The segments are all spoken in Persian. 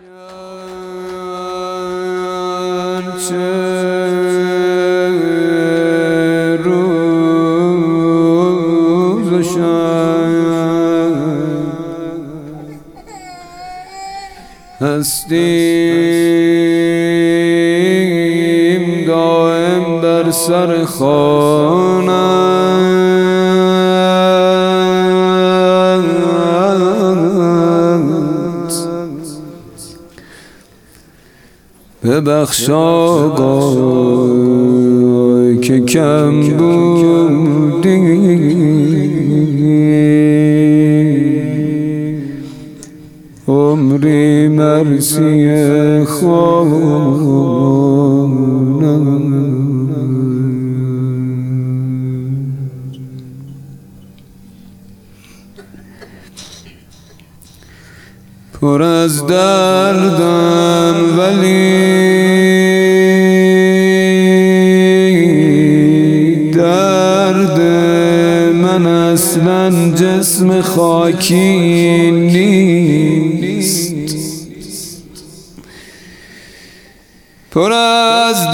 هستیم دائم بر سر خوانت ببخش آقا که کم بودی، عمری مرسی خوانم. پر از دردم ولی درد من اصلا جسم خاکی نیست. پر از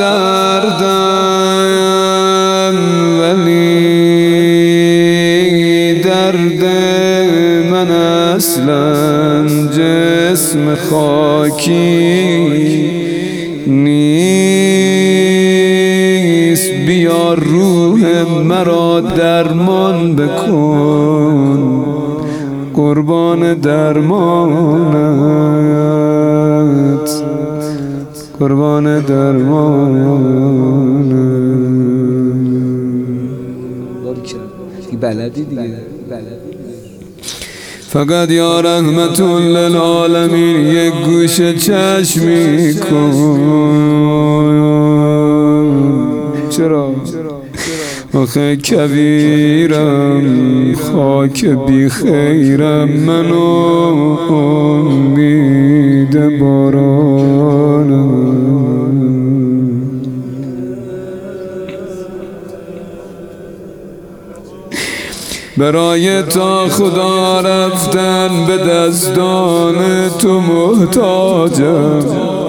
دردم ولی درد من اصلا جسم خاکی نیست. بیا روح مرا درمان بکن، قربان درمانت، قربان درمانت. بلدی دیگه. فقط یا رحمت للعالمین یک گوش چشمی کن. چرا؟ آخه کبیرم خاک بی خیرم، منو امید بارانم. برای تا خدا رفتن به دستان تو محتاجم.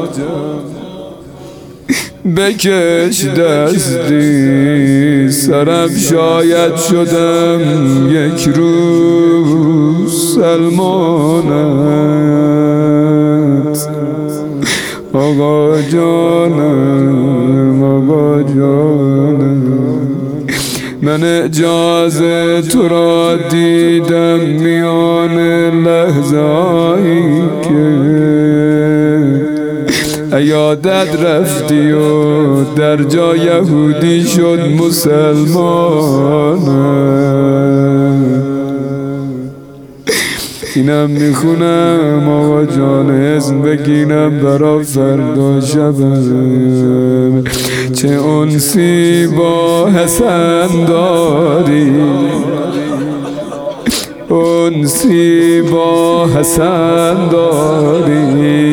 بکش دستی سرم، شاید شدم یک روز سلمانت. آقا جانم، آقا جانم، من اجازه تو را دیدم میان لحظه‌ای که عیادت رفتی و در جا یهودی شد مسلمان. اینم میخونم آقا جان، اسم بگینم برا فردا شبم. چه انسی با حسن داری، انسی با حسن داری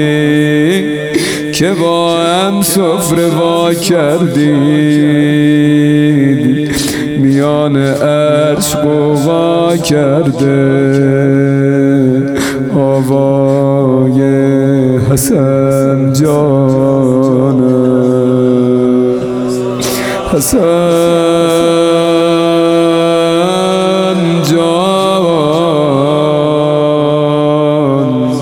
که با هم سفره وا کردید، میان عرش قوا کرده آوای حسن جانم. حسن جان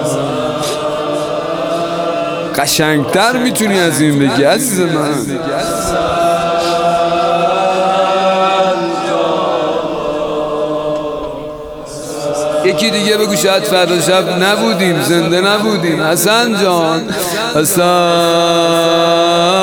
قشنگتر میتونی از این بگی عزیز من. یکی دیگه بگو شاید فردا شب نبودیم، زنده نبودیم. حسن جان، حسن